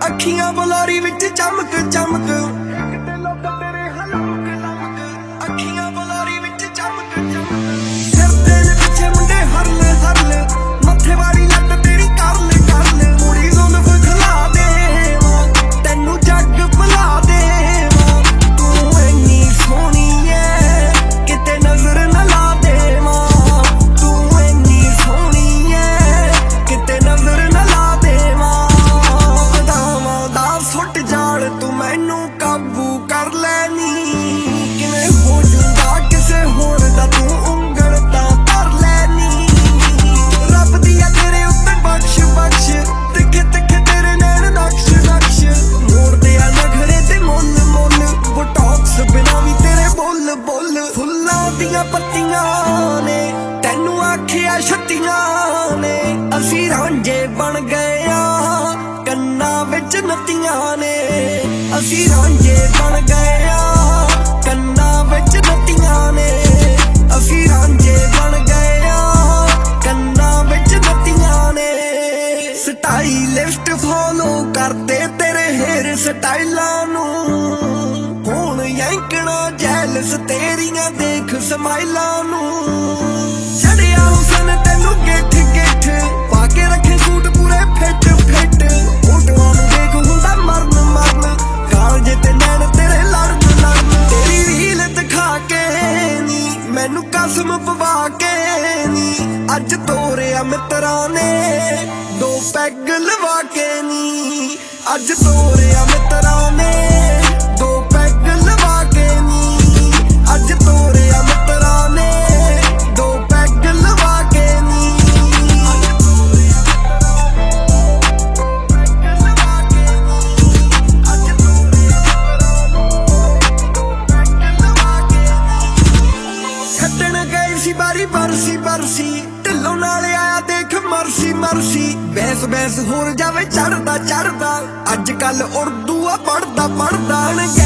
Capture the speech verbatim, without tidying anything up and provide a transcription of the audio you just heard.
अखियां बलौरी विच चमक चमक अखियां बलौरी विच चमक चमक फिरदे ने पिछे मुंडे हरल हरल मथे वाली लट तेरी करल करल मुड़ी जुल्फ खिला देवां तैनू जग भुला देवां तू इन्नी सोहनी ऐ किते नजर न ला देवां तू इन्नी सोहनी ऐ किते नजर न ला देवां दावां दा सुट जाल तू मैनू काबू कर लैनी पत्तियां ने तैनू आखिया छत्तियां ने असी रांझे बन गए आ कन्ना विच नत्तियां ने असी रांझे बन गए आ कन्ना विच नत्तियां ने असी रांझे बन गए आ कन्ना विच नत्तियां ने स्टाइलिस्ट फॉलो करते तेरे हेयर स्टाइलां नू हुण यंकना जैलस तेरियां देख समाइलां नू छड़िया हुसन तैनू गिठ गिठ पाके रखे सूट पूरे फिट फिट फोटोआं नू देख हुंदा मरन मरन कालजे ते नैन तेरे लड़न लड़न तेरी रील दिखा के नी मैनू कसम पवा के नी अज तोरिया मित्रां ने दो पैग लवा के नी अज तोरिया मित्रां ने दो पैग लवा के नी अज तोरिया मित्रां ने दो पैग लवा के नी अज तोरिया मित्रां ने अज तोरिया लवा के नी छड्डण गई सी बारी बरसी बरसी ढिल्लों नाल आया देख मरसी मरसी बैस बैस होर जावे चढ़दा चढ़दा अज कल उर्दू आ पढ़दा पढ़दा